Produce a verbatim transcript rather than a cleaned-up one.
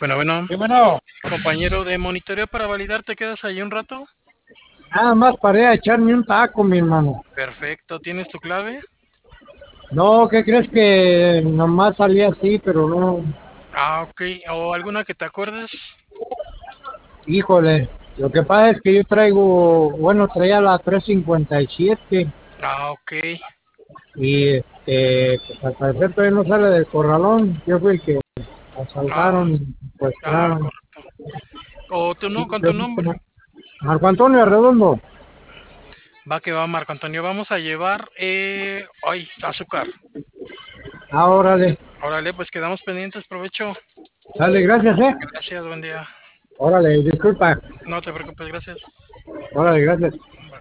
Bueno, bueno, Y bueno, compañero de monitoreo para validar, ¿te quedas ahí un rato? nada más paré a echarme un taco, mi hermano. Perfecto, ¿tienes tu clave? No, ¿qué crees que nomás salí así, pero no, Ah, ok. ¿O alguna que te acuerdes? híjole. Lo que pasa es que yo traigo, bueno, traía la tres cincuenta y siete Ah, ok. y este, pues al parecer todavía no sale del corralón. Yo fui el que Ah, asaltaron y ah, secuestraron. correcto. ¿O tu no, Y con yo tu fui nombre? como, Marco Antonio Arredondo. Va que va, Marco Antonio. Vamos a llevar, eh... ay, azúcar. Ah, órale, Órale, pues quedamos pendientes, provecho. sale, gracias, eh. Gracias, buen día. Órale, disculpa. No te preocupes, gracias. Órale, gracias. Bye.